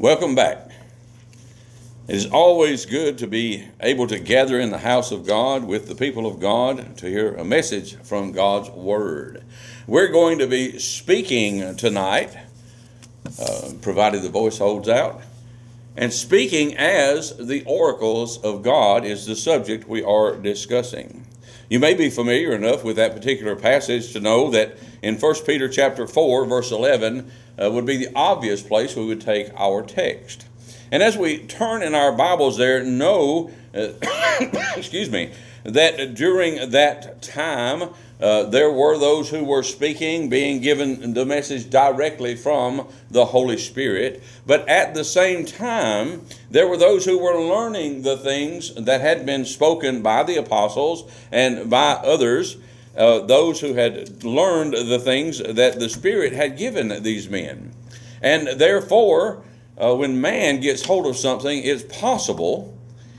Welcome back. It is always good to be able to gather in the house of God with the people of God to hear a message from God's Word. We're going to be speaking tonight, provided the voice holds out, and speaking as the oracles of God is the subject we are discussing. You may be familiar enough with that particular passage to know that in 1 Peter chapter 4, verse 11, would be the obvious place we would take our text. And as we turn in our Bibles there, know, that during that time, there were those who were speaking, being given the message directly from the Holy Spirit. But at the same time, there were those who were learning the things that had been spoken by the apostles and by others, those who had learned the things that the Spirit had given these men. And therefore, when man gets hold of something, it's possible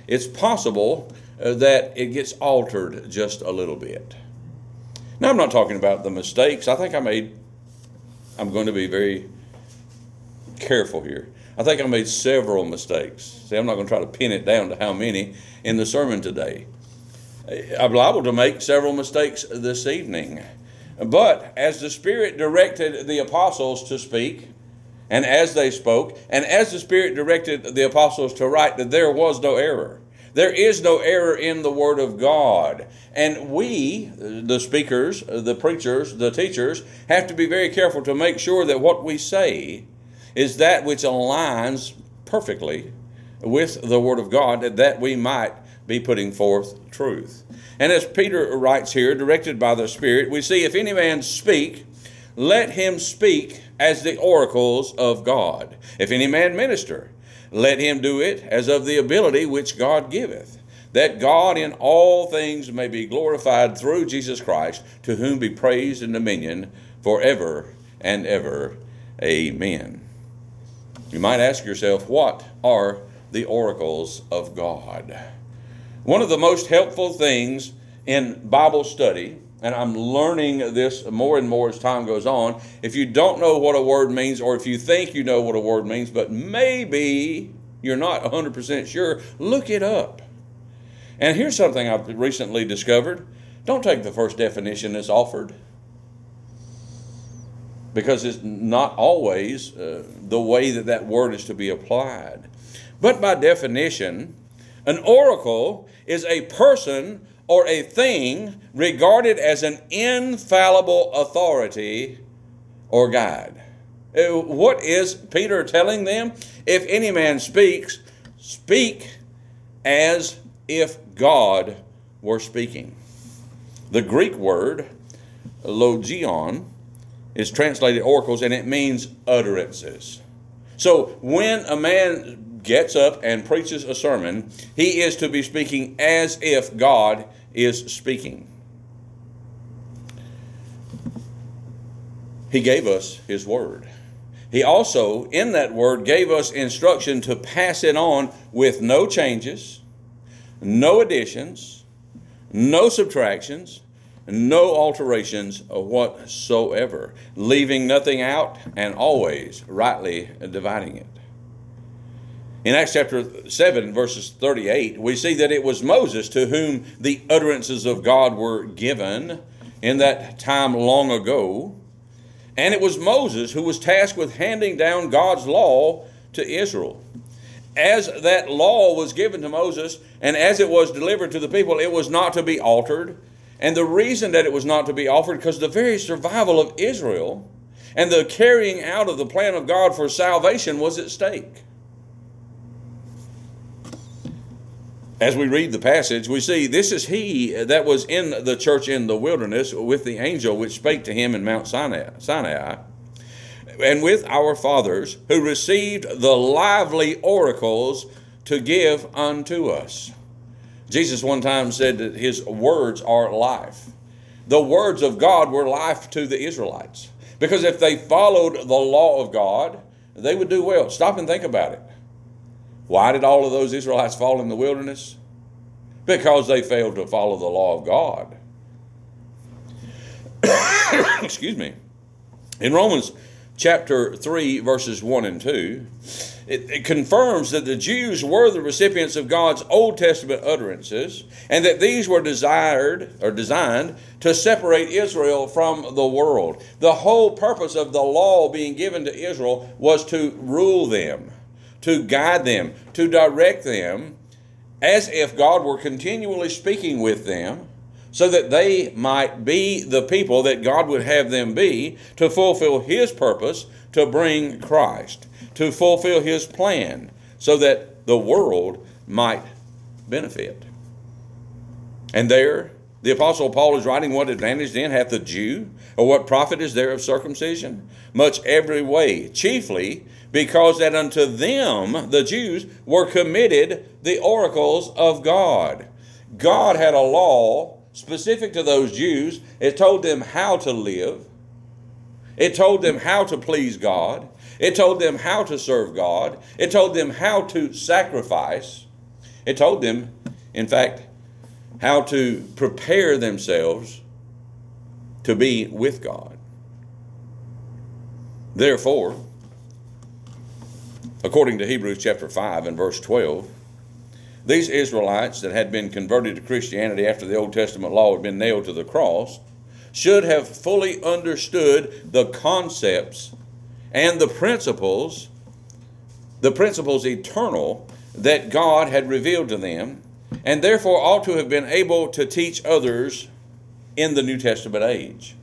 that it gets altered just a little bit. Now, I'm not talking about the mistakes I think I made. I'm going to be very careful here. I think I made several mistakes. See, I'm not going to try to pin it down to how many in the sermon today. I'm liable to make several mistakes this evening. But as the Spirit directed the apostles to speak, and as they spoke, and as the Spirit directed the apostles to write, that there was no error. There is no error in the Word of God. And we, the speakers, the preachers, the teachers, have to be very careful to make sure that what we say is that which aligns perfectly with the Word of God, that we might be putting forth truth. And as Peter writes here, directed by the Spirit, we see, if any man speak, let him speak as the oracles of God. If any man minister, let him do it as of the ability which God giveth, that God in all things may be glorified through Jesus Christ, to whom be praise and dominion forever and ever. Amen. You might ask yourself, what are the oracles of God? One of the most helpful things in Bible study, and I'm learning this more and more as time goes on, if you don't know what a word means, or if you think you know what a word means, but maybe you're not 100% sure, look it up. And here's something I've recently discovered. Don't take the first definition that's offered, because it's not always the way that word is to be applied. But by definition, an oracle is a person or a thing regarded as an infallible authority or guide. What is Peter telling them? If any man speaks, speak as if God were speaking. The Greek word, logion, is translated oracles, and it means utterances. So when a man gets up and preaches a sermon, he is to be speaking as if God is speaking. He gave us His Word. He also, in that Word, gave us instruction to pass it on with no changes, no additions, no subtractions, no alterations whatsoever, leaving nothing out and always rightly dividing it. In Acts chapter 7, verses 38, we see that it was Moses to whom the utterances of God were given in that time long ago. And it was Moses who was tasked with handing down God's law to Israel. As that law was given to Moses and as it was delivered to the people, it was not to be altered. And the reason that it was not to be offered, because the very survival of Israel and the carrying out of the plan of God for salvation was at stake. As we read the passage, we see this is he that was in the church in the wilderness with the angel which spake to him in Mount Sinai, and with our fathers, who received the lively oracles to give unto us. Jesus one time said that his words are life. The words of God were life to the Israelites, because if they followed the law of God, they would do well. Stop and think about it. Why did all of those Israelites fall in the wilderness? Because they failed to follow the law of God. Excuse me. In Romans chapter 3, verses 1 and 2, it confirms that the Jews were the recipients of God's Old Testament utterances, and that these were designed to separate Israel from the world. The whole purpose of the law being given to Israel was to rule them, to guide them, to direct them, as if God were continually speaking with them, so that they might be the people that God would have them be to fulfill His purpose to bring Christ, to fulfill His plan, so that the world might benefit. And there, the Apostle Paul is writing, what advantage then hath the Jew, or what profit is there of circumcision? Much every way, chiefly because that unto them, the Jews, were committed the oracles of God. God had a law specific to those Jews. It told them how to live. It told them how to please God. It told them how to serve God. It told them how to sacrifice. It told them, in fact, how to prepare themselves to be with God. Therefore, according to Hebrews chapter 5 and verse 12, these Israelites that had been converted to Christianity after the Old Testament law had been nailed to the cross should have fully understood the concepts and the principles eternal that God had revealed to them, and therefore ought to have been able to teach others in the New Testament age.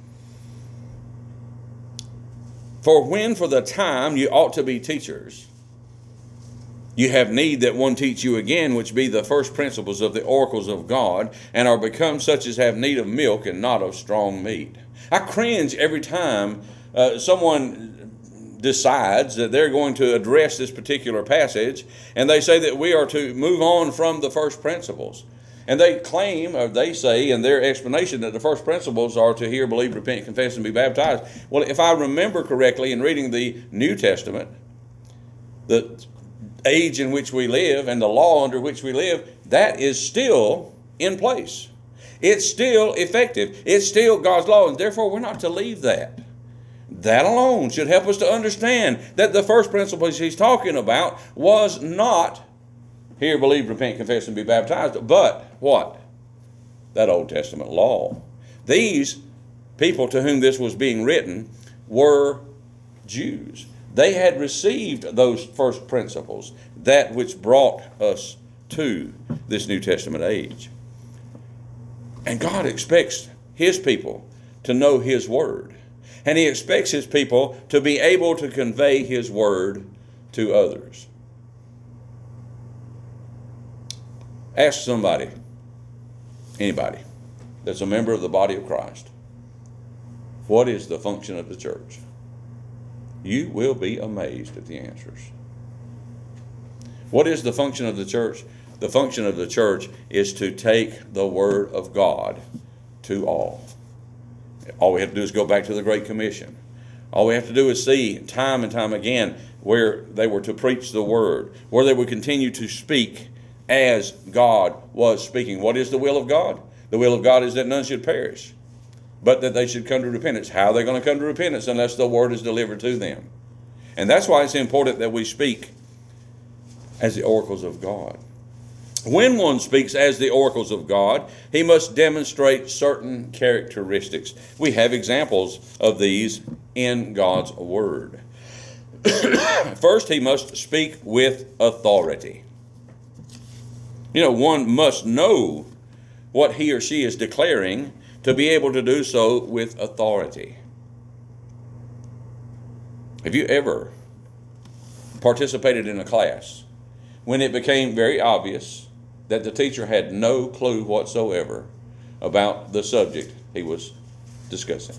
For when for the time you ought to be teachers, you have need that one teach you again, which be the first principles of the oracles of God, and are become such as have need of milk and not of strong meat. I cringe every time someone decides that they're going to address this particular passage, and they say that we are to move on from the first principles. And they claim, or they say in their explanation, that the first principles are to hear, believe, repent, confess, and be baptized. Well, if I remember correctly in reading the New Testament, the age in which we live and the law under which we live, that is still in place. It's still effective. It's still God's law, and therefore we're not to leave that. That alone should help us to understand that the first principles he's talking about was not hear, believe, repent, confess, and be baptized, but what? That Old Testament law. These people to whom this was being written were Jews. They had received those first principles, that which brought us to this New Testament age. And God expects His people to know His Word. And He expects His people to be able to convey His Word to others. Ask somebody, anybody, that's a member of the body of Christ, what is the function of the church? You will be amazed at the answers. What is the function of the church? The function of the church is to take the Word of God to all. All we have to do is go back to the Great Commission. All we have to do is see time and time again where they were to preach the Word, where they would continue to speak as God was speaking. What is the will of God? The will of God is that none should perish, but that they should come to repentance. How are they going to come to repentance unless the Word is delivered to them? And that's why it's important that we speak as the oracles of God. When one speaks as the oracles of God, he must demonstrate certain characteristics. We have examples of these in God's Word. First, he must speak with authority. You know, one must know what he or she is declaring to be able to do so with authority. Have you ever participated in a class when it became very obvious that the teacher had no clue whatsoever about the subject he was discussing?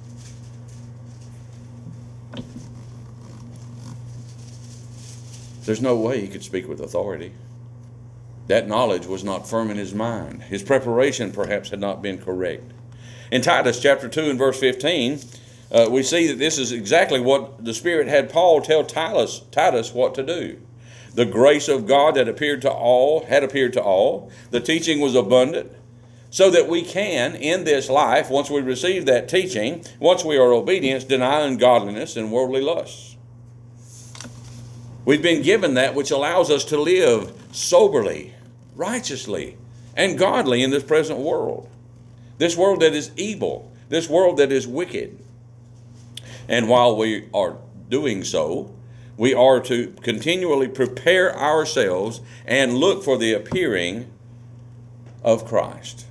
There's no way he could speak with authority. That knowledge was not firm in his mind. His preparation perhaps had not been correct. In Titus chapter 2 and verse 15, we see that this is exactly what the Spirit had Paul tell Titus what to do. The grace of God that had appeared to all. The teaching was abundant. so that we can, in this life, once we receive that teaching, once we are obedient, deny ungodliness and worldly lusts. We've been given that which allows us to live soberly, righteously, and godly in this present world. This world that is evil, this world that is wicked. And while we are doing so, we are to continually prepare ourselves and look for the appearing of Christ.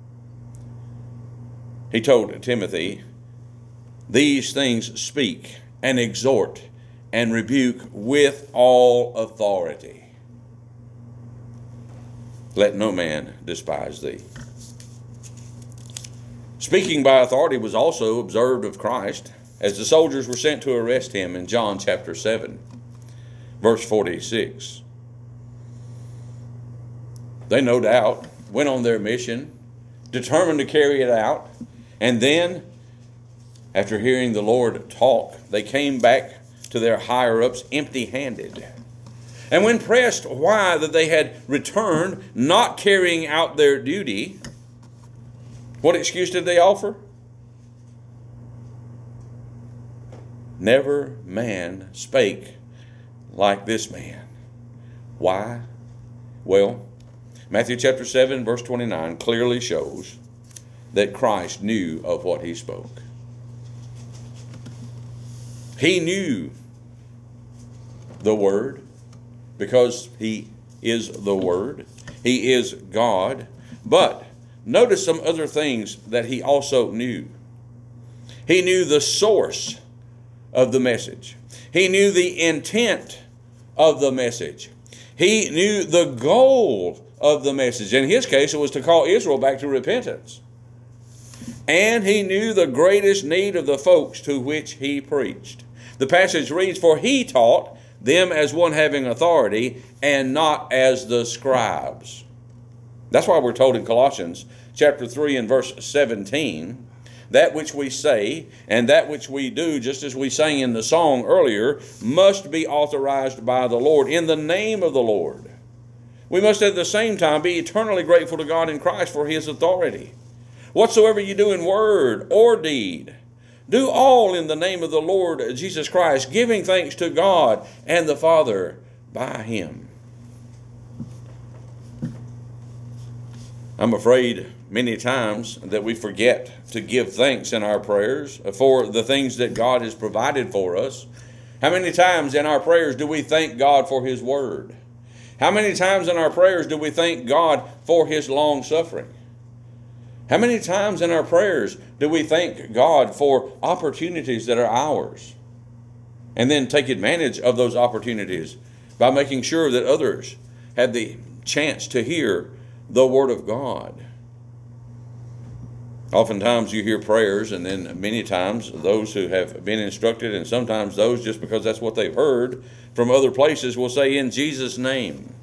He told Timothy, "These things speak and exhort and rebuke with all authority. Let no man despise thee." Speaking by authority was also observed of Christ as the soldiers were sent to arrest him in John chapter 7, verse 46. They no doubt went on their mission, determined to carry it out, and then, after hearing the Lord talk, they came back to their higher-ups empty-handed. And when pressed why that they had returned, not carrying out their duty, what excuse did they offer? Never man spake like this man. Why? Well, Matthew chapter 7, verse 29 clearly shows that Christ knew of what he spoke. He knew the Word because he is the Word. He is God. But notice some other things that he also knew. He knew the source of the message. He knew the intent of the message. He knew the goal of the message. In his case, it was to call Israel back to repentance. And he knew the greatest need of the folks to which he preached. The passage reads, "For he taught them as one having authority, and not as the scribes." That's why we're told in Colossians chapter 3 and verse 17, "That which we say and that which we do," just as we sang in the song earlier, "must be authorized by the Lord," in the name of the Lord. We must at the same time be eternally grateful to God in Christ for his authority. "Whatsoever you do in word or deed, do all in the name of the Lord Jesus Christ, giving thanks to God and the Father by him." I'm afraid many times that we forget to give thanks in our prayers for the things that God has provided for us. How many times in our prayers do we thank God for his word? How many times in our prayers do we thank God for his long suffering? How many times in our prayers do we thank God for opportunities that are ours, and then take advantage of those opportunities by making sure that others have the chance to hear the Word of God? Oftentimes you hear prayers, and then many times those who have been instructed, and sometimes those just because that's what they've heard from other places, will say, "In Jesus' name."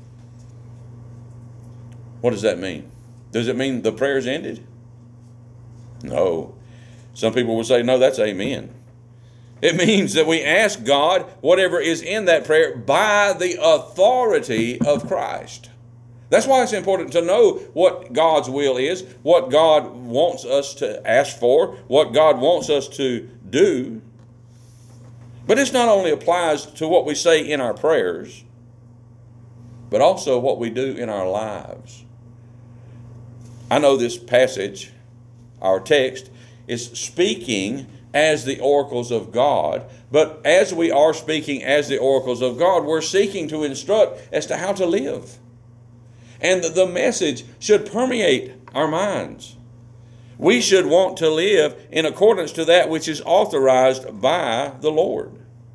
What does that mean? Does it mean the prayer's ended? No. Some people will say, no, that's amen. It means that we ask God whatever is in that prayer by the authority of Christ. That's why it's important to know what God's will is, what God wants us to ask for, what God wants us to do. But this not only applies to what we say in our prayers, but also what we do in our lives. I know this passage, our text, is speaking as the oracles of God, but as we are speaking as the oracles of God, we're seeking to instruct as to how to live. And the message should permeate our minds. We should want to live in accordance to that which is authorized by the Lord.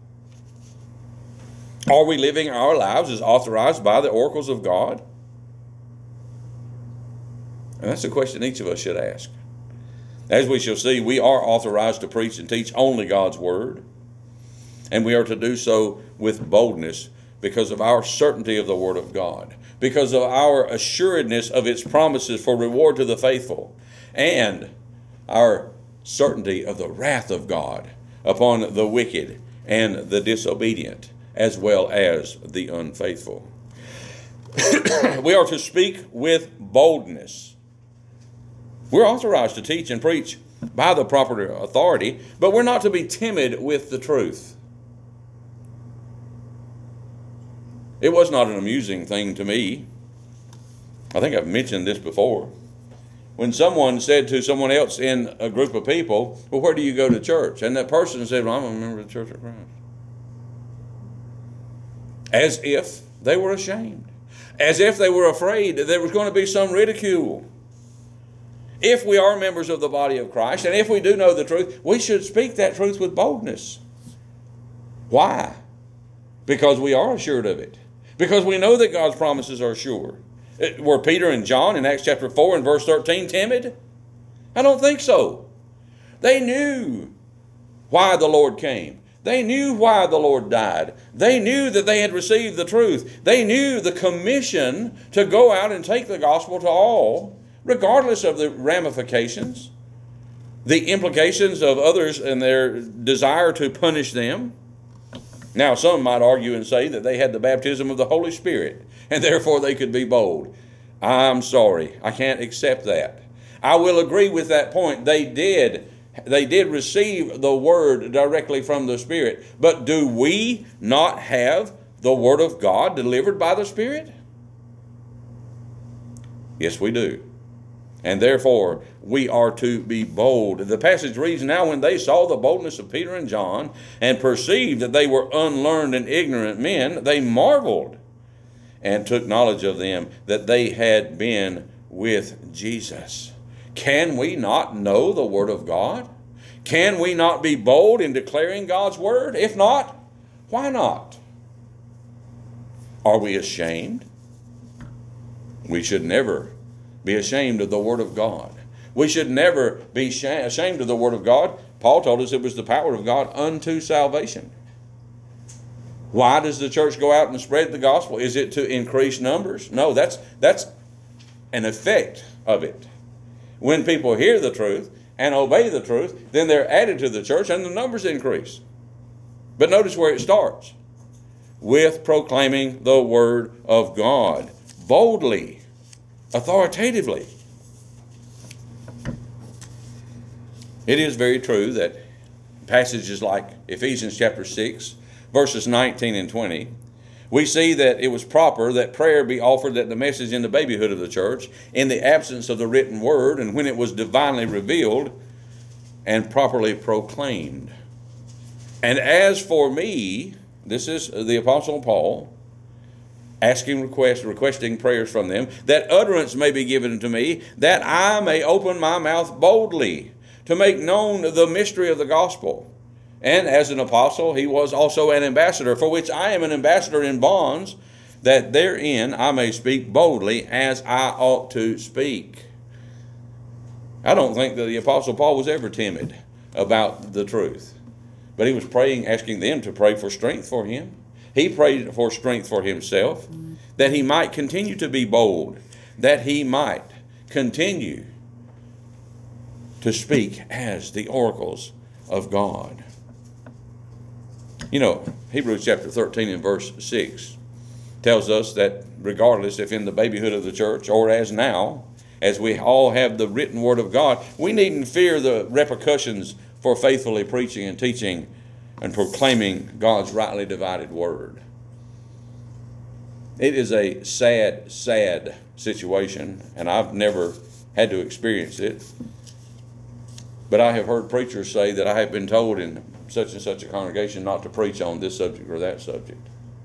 Are we living our lives as authorized by the oracles of God? And that's a question each of us should ask. As we shall see, we are authorized to preach and teach only God's word. And we are to do so with boldness because of our certainty of the word of God, because of our assuredness of its promises for reward to the faithful, and our certainty of the wrath of God upon the wicked and the disobedient, as well as the unfaithful. We are to speak with boldness. We're authorized to teach and preach by the proper authority, but we're not to be timid with the truth. It was not an amusing thing to me. I think I've mentioned this before. When someone said to someone else in a group of people, well, where do you go to church? And that person said, well, I'm a member of the Church of Christ. As if they were ashamed. As if they were afraid that there was going to be some ridicule. If we are members of the body of Christ, and if we do know the truth, we should speak that truth with boldness. Why? Because we are assured of it. Because we know that God's promises are sure. Were Peter and John in Acts chapter 4 and verse 13 timid? I don't think so. They knew why the Lord came. They knew why the Lord died. They knew that they had received the truth. They knew the commission to go out and take the gospel to all, regardless of the ramifications, the implications of others and their desire to punish them. Now, some might argue and say that they had the baptism of the Holy Spirit, and therefore they could be bold. I'm sorry, I can't accept that. I will agree with that point. They did receive the word directly from the Spirit. But do we not have the word of God delivered by the Spirit? Yes, we do. And therefore, we are to be bold. The passage reads, now when they saw the boldness of Peter and John and perceived that they were unlearned and ignorant men, they marveled and took knowledge of them that they had been with Jesus. Can we not know the Word of God? Can we not be bold in declaring God's Word? If not, why not? Are we ashamed? We should never be ashamed of the Word of God. We should never be ashamed of the Word of God. Paul told us it was the power of God unto salvation. Why does the church go out and spread the gospel? Is it to increase numbers? No, that's an effect of it. When people hear the truth and obey the truth, then they're added to the church and the numbers increase. But notice where it starts. With proclaiming the Word of God. Boldly. Authoritatively. It is very true that passages like Ephesians chapter 6, verses 19 and 20, we see that it was proper that prayer be offered at the message in the babyhood of the church, in the absence of the written word, and when it was divinely revealed and properly proclaimed. And as for me, this is the Apostle Paul, requesting prayers from them, that utterance may be given to me, that I may open my mouth boldly, to make known the mystery of the gospel. And as an apostle, he was also an ambassador, for which I am an ambassador in bonds, that therein I may speak boldly as I ought to speak. I don't think that the Apostle Paul was ever timid about the truth. But he was praying, asking them to pray for strength for him. He prayed for strength for himself, that he might continue to be bold, that he might continue to speak as the oracles of God. You know, Hebrews chapter 13 and verse 6 tells us that regardless if in the babyhood of the church or as now, as we all have the written word of God, we needn't fear the repercussions for faithfully preaching and teaching and proclaiming God's rightly divided word. It is a sad, sad situation, and I've never had to experience it. But I have heard preachers say that I have been told in such and such a congregation not to preach on this subject or that subject.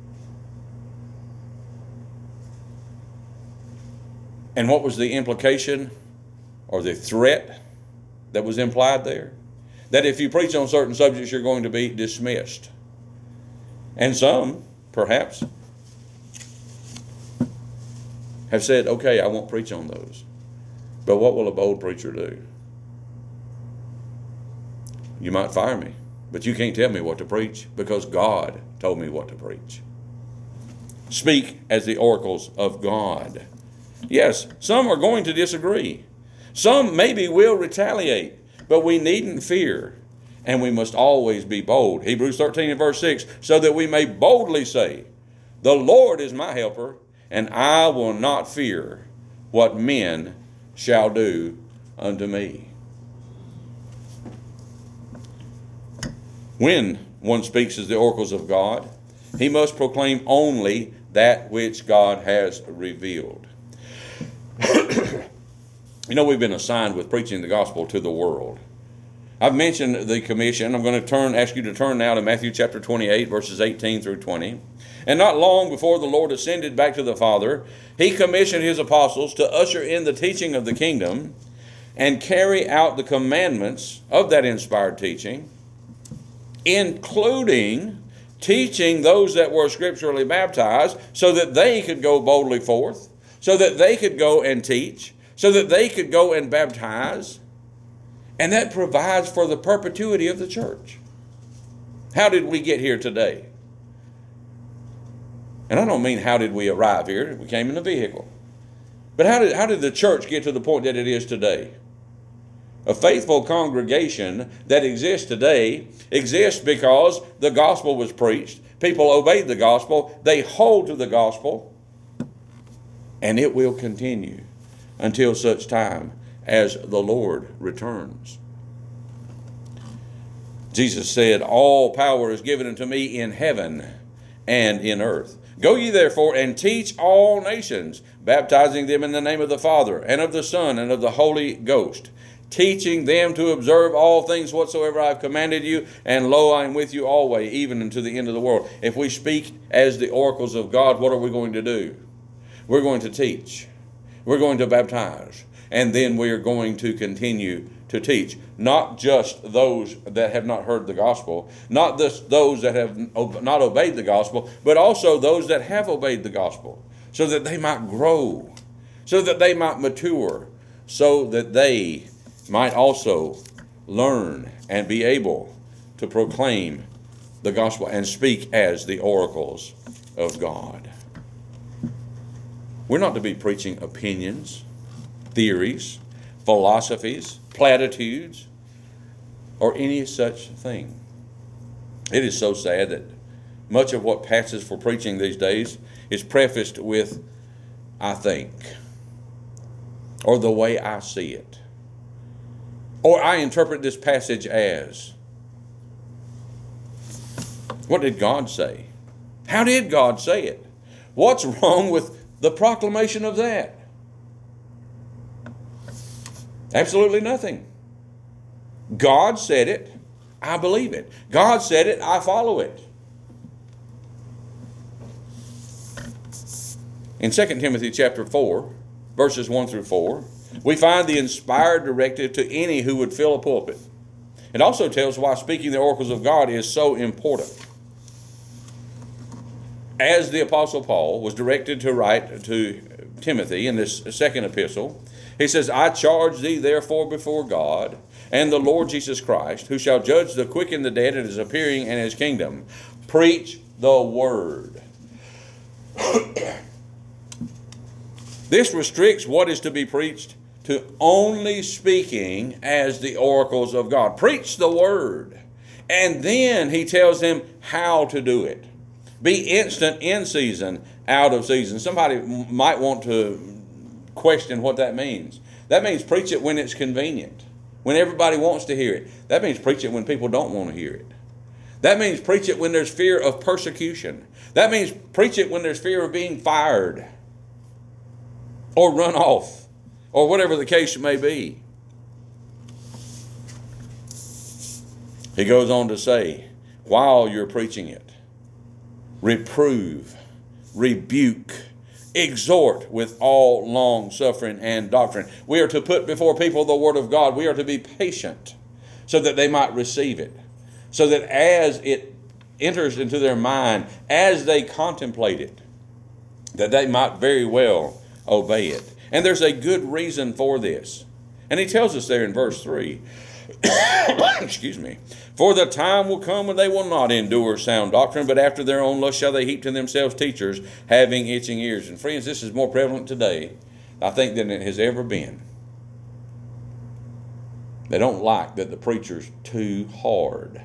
And what was the implication or the threat that was implied there? That if you preach on certain subjects, you're going to be dismissed. And some, perhaps, have said, okay, I won't preach on those. But what will a bold preacher do? You might fire me, but you can't tell me what to preach because God told me what to preach. Speak as the oracles of God. Yes, some are going to disagree. Some maybe will retaliate, but we needn't fear, and we must always be bold. Hebrews 13 and verse 6, so that we may boldly say, the Lord is my helper, and I will not fear what men shall do unto me. When one speaks as the oracles of God, he must proclaim only that which God has revealed. We've been assigned with preaching the gospel to the world. I've mentioned the commission. I'm going to ask you to turn now to Matthew chapter 28, verses 18 through 20. And not long before the Lord ascended back to the Father, he commissioned his apostles to usher in the teaching of the kingdom and carry out the commandments of that inspired teaching, including teaching those that were scripturally baptized so that they could go boldly forth, so that they could go and teach, so that they could go and baptize. And that provides for the perpetuity of the church. How did we get here today? And I don't mean how did we arrive here. We came in a vehicle. But how did the church get to the point that it is today? A faithful congregation that exists today exists because the gospel was preached. People obeyed the gospel. They hold to the gospel. And it will continue until such time as the Lord returns. Jesus said, all power is given unto me in heaven and in earth. Go ye therefore and teach all nations, baptizing them in the name of the Father and of the Son and of the Holy Ghost, teaching them to observe all things whatsoever I have commanded you, and lo, I am with you always, even unto the end of the world. If we speak as the oracles of God, what are we going to do? We're going to teach. We're going to baptize. And then we are going to continue to teach. Not just those that have not heard the gospel, not just those that have not obeyed the gospel, but also those that have obeyed the gospel, so that they might grow, so that they might mature, so that they might also learn and be able to proclaim the gospel and speak as the oracles of God. We're not to be preaching opinions, theories, philosophies, platitudes, or any such thing. It is so sad that much of what passes for preaching these days is prefaced with, I think, or the way I see it, or I interpret this passage as. What did God say? How did God say it? What's wrong with the proclamation of that? Absolutely nothing. God said it, I believe it. God said it, I follow it. In 2 Timothy chapter 4, verses 1 through 4, we find the inspired directive to any who would fill a pulpit. It also tells why speaking the oracles of God is so important. As the Apostle Paul was directed to write to Timothy in this second epistle, he says, I charge thee therefore before God and the Lord Jesus Christ, who shall judge the quick and the dead at his appearing and his kingdom. Preach the word. This restricts what is to be preached to only speaking as the oracles of God. Preach the word. And then he tells them how to do it. Be instant in season, out of season. Somebody might want to question what that means. That means preach it when it's convenient, when everybody wants to hear it. That means preach it when people don't want to hear it. That means preach it when there's fear of persecution. That means preach it when there's fear of being fired or run off or whatever the case may be. He goes on to say, while you're preaching it, reprove, rebuke, exhort with all long suffering and doctrine. We are to put before people the word of God. We are to be patient so that they might receive it. So that as it enters into their mind, as they contemplate it, that they might very well obey it. And there's a good reason for this. And he tells us there in verse 3, excuse me, for the time will come when they will not endure sound doctrine, but after their own lust shall they heap to themselves teachers having itching ears. And friends, this is more prevalent today, I think, than it has ever been. They don't like that the preacher's too hard.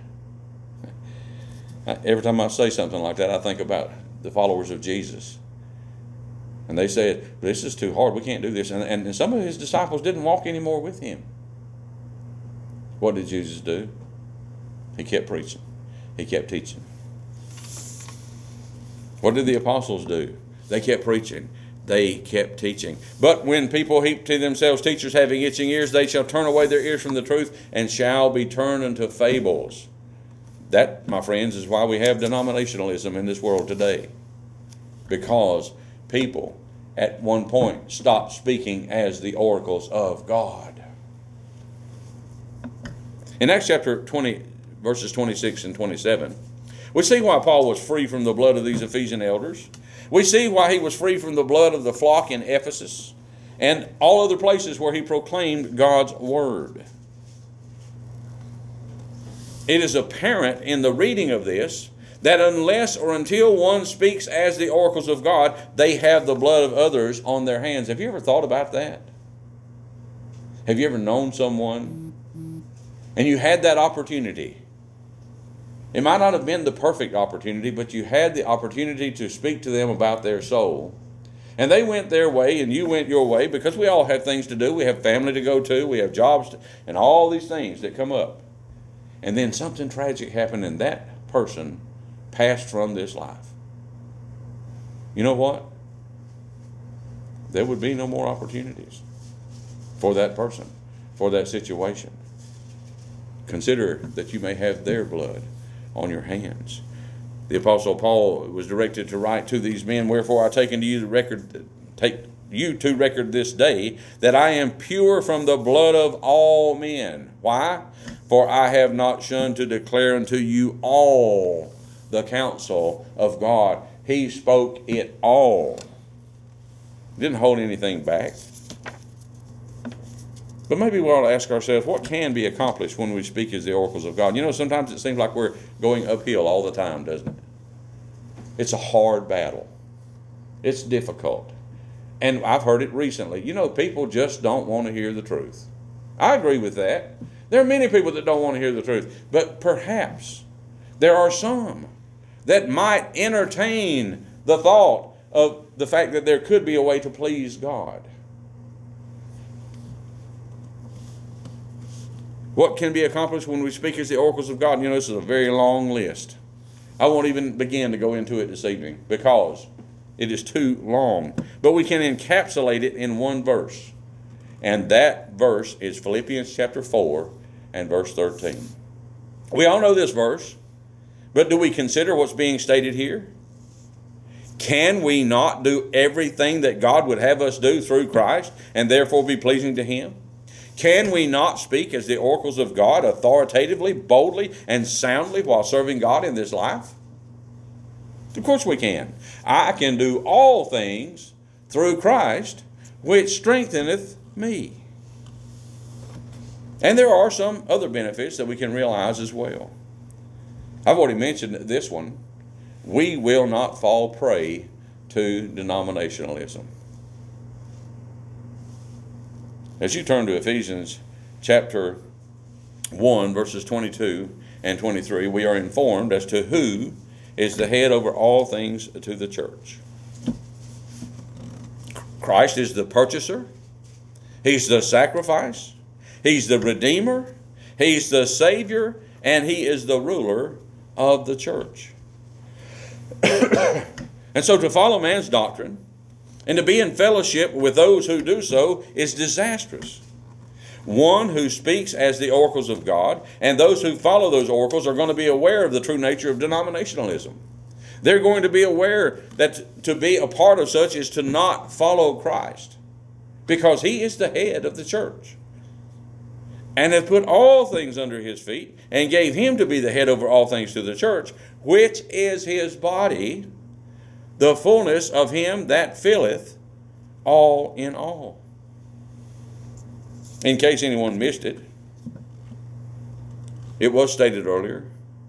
Every time I say something like that, I think about the followers of Jesus. And they said, this is too hard. We can't do this. And some of his disciples didn't walk anymore with him. What did Jesus do? He kept preaching. He kept teaching. What did the apostles do? They kept preaching. They kept teaching. But when people heap to themselves teachers having itching ears, they shall turn away their ears from the truth and shall be turned unto fables. That, my friends, is why we have denominationalism in this world today. Because people at one point stopped speaking as the oracles of God. In Acts chapter 20, verses 26 and 27, we see why Paul was free from the blood of these Ephesian elders. We see why he was free from the blood of the flock in Ephesus and all other places where he proclaimed God's word. It is apparent in the reading of this that unless or until one speaks as the oracles of God, they have the blood of others on their hands. Have you ever thought about that? Have you ever known someone and you had that opportunity? It might not have been the perfect opportunity, but you had the opportunity to speak to them about their soul. And they went their way and you went your way, because we all have things to do. We have family to go to. We have jobs and all these things that come up. And then something tragic happened and that person passed from this life. You know what? There would be no more opportunities for that person, for that situation. Consider that you may have their blood on your hands. The Apostle Paul was directed to write to these men, wherefore I take you to record this day that I am pure from the blood of all men. Why? For I have not shunned to declare unto you all the counsel of God. He spoke it all. Didn't hold anything back. But maybe we ought to ask ourselves, what can be accomplished when we speak as the oracles of God? You know, sometimes it seems like we're going uphill all the time, doesn't it? It's a hard battle. It's difficult. And I've heard it recently. You know, people just don't want to hear the truth. I agree with that. There are many people that don't want to hear the truth. But perhaps there are some that might entertain the thought of the fact that there could be a way to please God. What can be accomplished when we speak as the oracles of God? You know, this is a very long list. I won't even begin to go into it this evening because it is too long. But we can encapsulate it in one verse. And that verse is Philippians chapter 4 and verse 13. We all know this verse, but do we consider what's being stated here? Can we not do everything that God would have us do through Christ and therefore be pleasing to Him? Can we not speak as the oracles of God authoritatively, boldly, and soundly while serving God in this life? Of course we can. I can do all things through Christ, which strengtheneth me. And there are some other benefits that we can realize as well. I've already mentioned this one. We will not fall prey to denominationalism. As you turn to Ephesians chapter 1, verses 22 and 23, we are informed as to who is the head over all things to the church. Christ is the purchaser. He's the sacrifice. He's the redeemer. He's the Savior. And He is the ruler of the church. And so to follow man's doctrine and to be in fellowship with those who do so is disastrous. One who speaks as the oracles of God and those who follow those oracles are going to be aware of the true nature of denominationalism. They're going to be aware that to be a part of such is to not follow Christ, because He is the head of the church and hath put all things under His feet and gave Him to be the head over all things to the church, which is His body, the fullness of Him that filleth all in all. In case anyone missed it, it was stated earlier.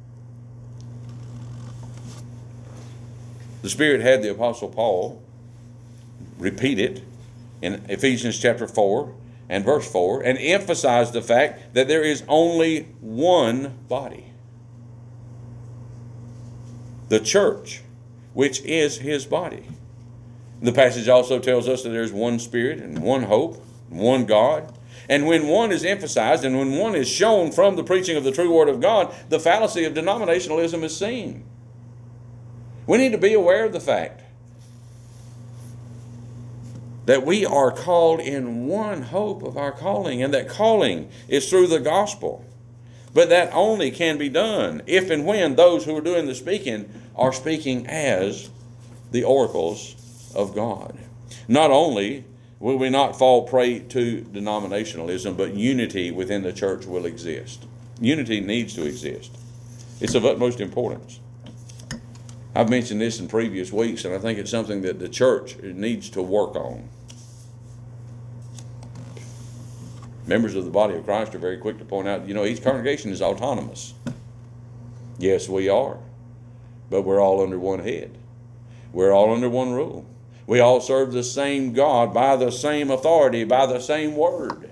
The Spirit had the Apostle Paul repeat it in Ephesians chapter 4 and verse 4 and emphasize the fact that there is only one body. The church, which is His body. The passage also tells us that there's one Spirit and one hope, one God. And when one is emphasized and when one is shown from the preaching of the true Word of God, the fallacy of denominationalism is seen. We need to be aware of the fact that we are called in one hope of our calling, and that calling is through the gospel. But that only can be done if and when those who are doing the speaking are speaking as the oracles of God. Not only will we not fall prey to denominationalism, but unity within the church will exist. Unity needs to exist. It's of utmost importance. I've mentioned this in previous weeks, and I think it's something that the church needs to work on. Members of the body of Christ are very quick to point out, each congregation is autonomous. Yes, we are. But we're all under one head. We're all under one rule. We all serve the same God by the same authority, by the same word.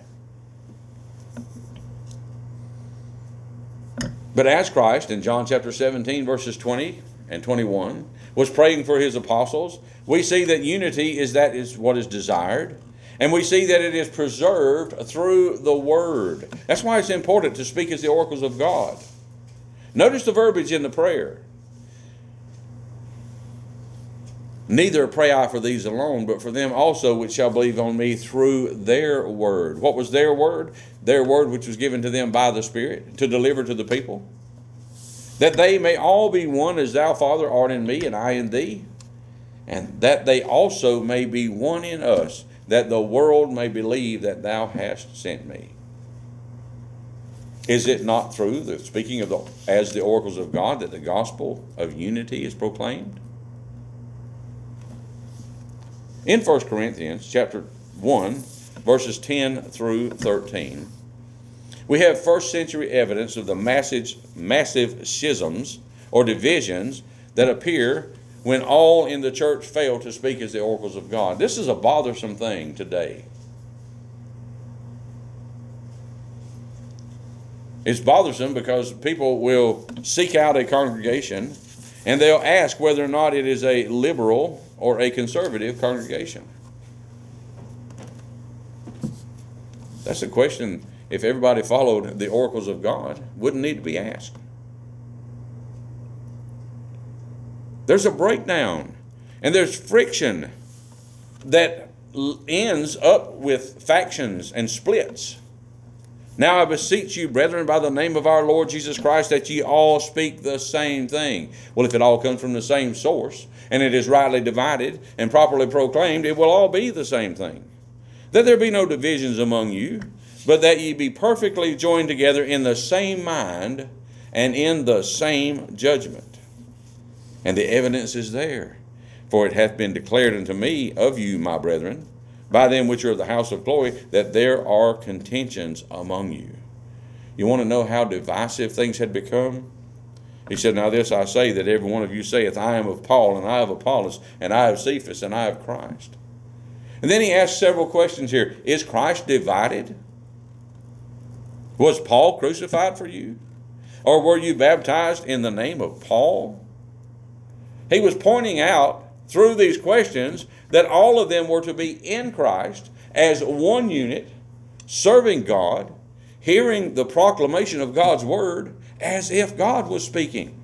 But as Christ in John chapter 17, verses 20 and 21, was praying for his apostles, we see that unity is what is desired. And we see that it is preserved through the Word. That's why it's important to speak as the oracles of God. Notice the verbiage in the prayer. Neither pray I for these alone, but for them also which shall believe on me through their word. What was their word? Their word which was given to them by the Spirit to deliver to the people. That they may all be one as thou, Father, art in me and I in thee. And that they also may be one in us, that the world may believe that thou hast sent me. Is it not through the speaking as the oracles of God that the gospel of unity is proclaimed? In 1 Corinthians chapter 1, verses 10 through 13, we have first century evidence of the massive schisms or divisions that appear when all in the church fail to speak as the oracles of God. This is a bothersome thing today. It's bothersome because people will seek out a congregation and they'll ask whether or not it is a liberal or a conservative congregation. That's a question, if everybody followed the oracles of God, wouldn't need to be asked. There's a breakdown and there's friction that ends up with factions and splits. Now I beseech you, brethren, by the name of our Lord Jesus Christ, that ye all speak the same thing. Well, if it all comes from the same source, and it is rightly divided and properly proclaimed, it will all be the same thing. That there be no divisions among you, but that ye be perfectly joined together in the same mind and in the same judgment. And the evidence is there. For it hath been declared unto me of you, my brethren, by them which are of the house of Chloe, that there are contentions among you. You want to know how divisive things had become? He said, now this I say, that every one of you saith, I am of Paul, and I of Apollos, and I of Cephas, and I of Christ. And then he asked several questions here. Is Christ divided? Was Paul crucified for you? Or were you baptized in the name of Paul? He was pointing out through these questions that all of them were to be in Christ as one unit, serving God, hearing the proclamation of God's word as if God was speaking.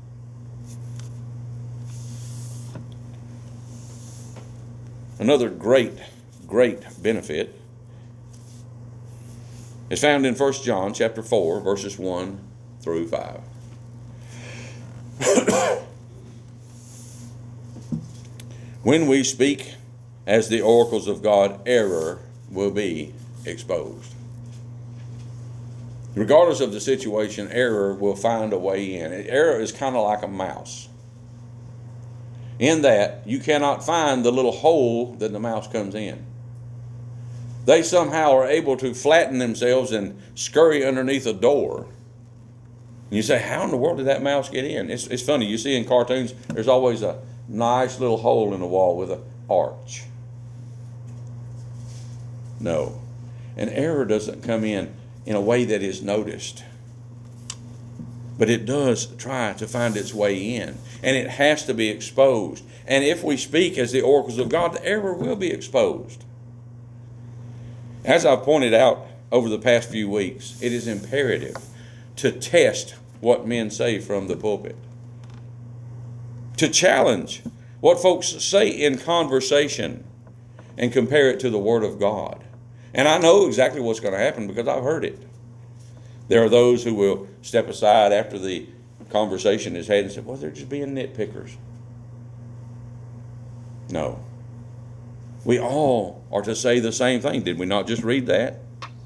Another great benefit is found in 1 John chapter 4, verses 1 through 5. When we speak as the oracles of God, error will be exposed. Regardless of the situation, error will find a way in. Error is kind of like a mouse, in that you cannot find the little hole that the mouse comes in. They somehow are able to flatten themselves and scurry underneath a door. And you say, how in the world did that mouse get in? It's funny. You see in cartoons, there's always a nice little hole in the wall with an arch. No. An error doesn't come in a way that is noticed. But it does try to find its way in, and it has to be exposed. And if we speak as the oracles of God, the error will be exposed. As I've pointed out over the past few weeks, it is imperative to test what men say from the pulpit, to challenge what folks say in conversation and compare it to the Word of God. And I know exactly what's going to happen because I've heard it. There are those who will step aside after the conversation is had and say, well, they're just being nitpickers. No. We all are to say the same thing. Did we not just read that?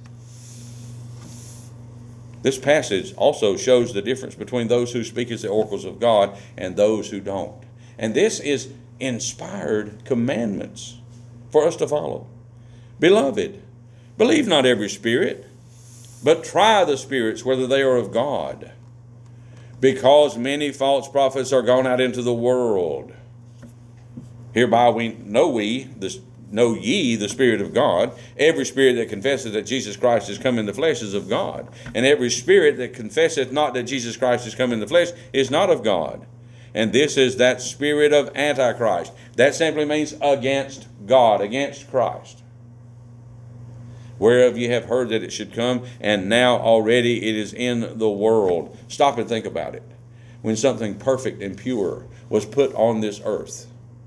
This passage also shows the difference between those who speak as the oracles of God and those who don't. And this is inspired commandments for us to follow. Beloved, believe not every spirit, but try the spirits whether they are of God, because many false prophets are gone out into the world. Hereby know ye the Spirit of God. Every spirit that confesseth that Jesus Christ is come in the flesh is of God. And every spirit that confesseth not that Jesus Christ is come in the flesh is not of God. And this is that spirit of Antichrist. That simply means against God, against Christ. Whereof ye have heard that it should come, and now already it is in the world. Stop and think about it. When something perfect and pure was put on this earth,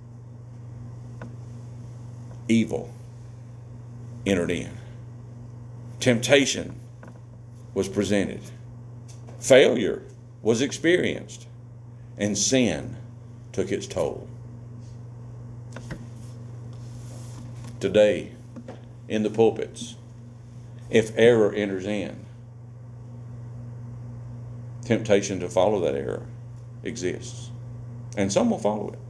evil entered in. Temptation was presented. Failure was experienced. And sin took its toll. Today, in the pulpits, if error enters in, temptation to follow that error exists. And some will follow it.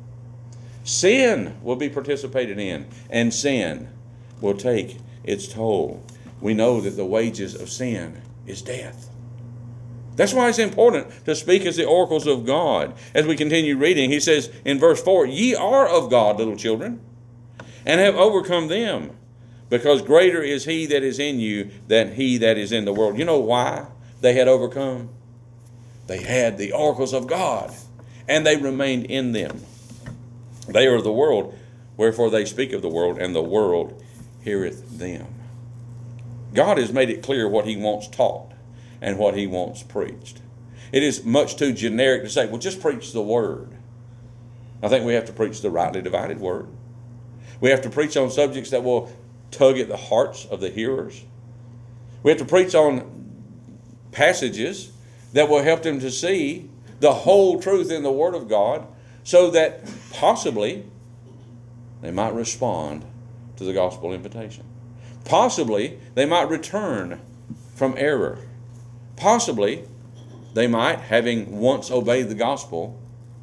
Sin will be participated in, and sin will take its toll. We know that the wages of sin is death. That's why it's important to speak as the oracles of God. As we continue reading, he says in verse 4, ye are of God, little children, and have overcome them, because greater is he that is in you than he that is in the world. You know why they had overcome? They had the oracles of God, and they remained in them. They are of the world, wherefore they speak of the world, and the world heareth them. God has made it clear what he wants taught and what he wants preached. It is much too generic to say, well, just preach the word. I think we have to preach the rightly divided word. We have to preach on subjects that will tug at the hearts of the hearers. We have to preach on passages that will help them to see the whole truth in the Word of God, so that possibly they might respond to the gospel invitation. Possibly they might return from error. Possibly they might, having once obeyed the gospel,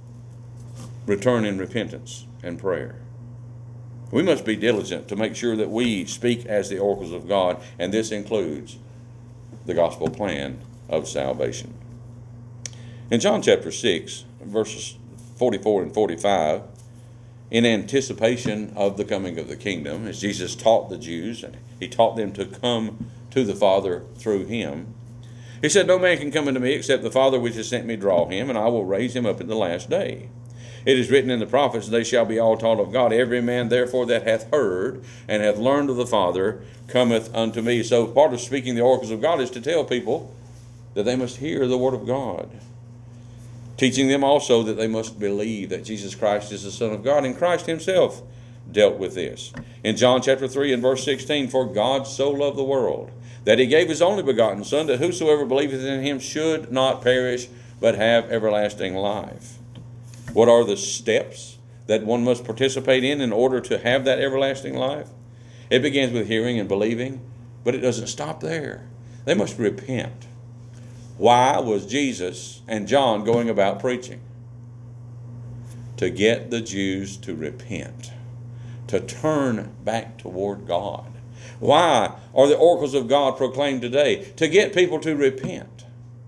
return in repentance and prayer. We must be diligent to make sure that we speak as the oracles of God, and this includes the gospel plan of salvation. In John chapter 6, verses 44 and 45, in anticipation of the coming of the kingdom, as Jesus taught the Jews, and he taught them to come to the Father through him, he said, no man can come unto me except the Father which has sent me draw him, and I will raise him up in the last day. It is written in the prophets, they shall be all taught of God. Every man therefore that hath heard and hath learned of the Father cometh unto me. So part of speaking the oracles of God is to tell people that they must hear the word of God. Teaching them also that they must believe that Jesus Christ is the Son of God, and Christ himself dealt with this. In John chapter 3 and verse 16, for God so loved the world, that he gave his only begotten Son, that whosoever believeth in him should not perish, but have everlasting life. What are the steps that one must participate in order to have that everlasting life? It begins with hearing and believing, but it doesn't stop there. They must repent. Why was Jesus and John going about preaching? To get the Jews to repent, to turn back toward God. Why are the oracles of God proclaimed today? To get people to repent.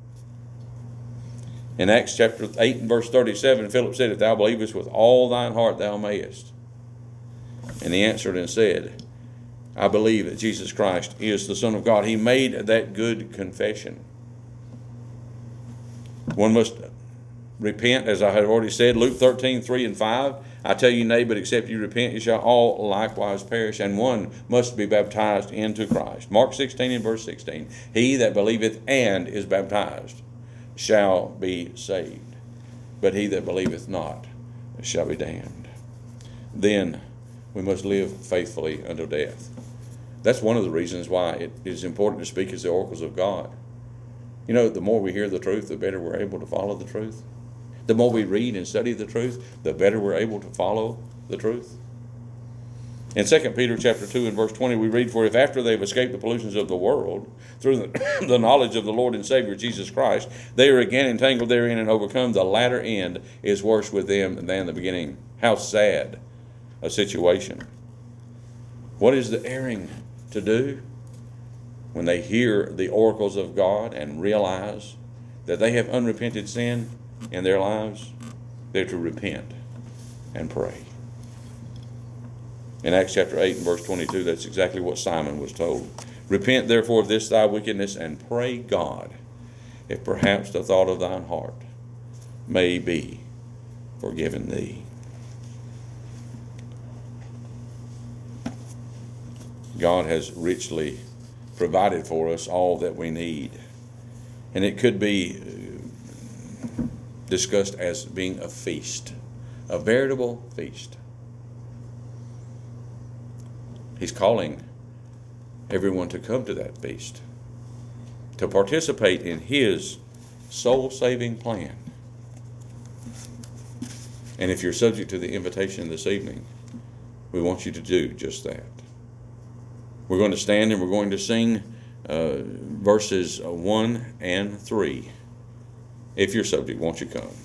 In Acts chapter 8 and verse 37, Philip said, if thou believest with all thine heart, thou mayest. And he answered and said, I believe that Jesus Christ is the Son of God. He made that good confession. One must repent, as I have already said. Luke 13:3-5. I tell you, nay, but except you repent, you shall all likewise perish. And one must be baptized into Christ. Mark 16:16. He that believeth and is baptized shall be saved, but he that believeth not shall be damned. Then we must live faithfully until death. That's one of the reasons why it is important to speak as the oracles of God. You know, the more we hear the truth, the better we're able to follow the truth. The more we read and study the truth, the better we're able to follow the truth. In 2 Peter chapter 2 and verse 20, we read, for if after they've escaped the pollutions of the world, through the knowledge of the Lord and Savior Jesus Christ, they are again entangled therein and overcome, the latter end is worse with them than the beginning. How sad a situation. What is the erring to do when they hear the oracles of God and realize that they have unrepented sin in their lives? They're to repent and pray. In Acts chapter 8 and verse 22, that's exactly what Simon was told. Repent therefore of this thy wickedness, and pray God, if perhaps the thought of thine heart may be forgiven thee. God has richly provided for us all that we need. And it could be discussed as being a feast, a veritable feast. He's calling everyone to come to that feast, to participate in His soul-saving plan. And if you're subject to the invitation this evening, we want you to do just that. We're going to stand and we're going to sing verses 1 and 3. If you're subject, won't you come?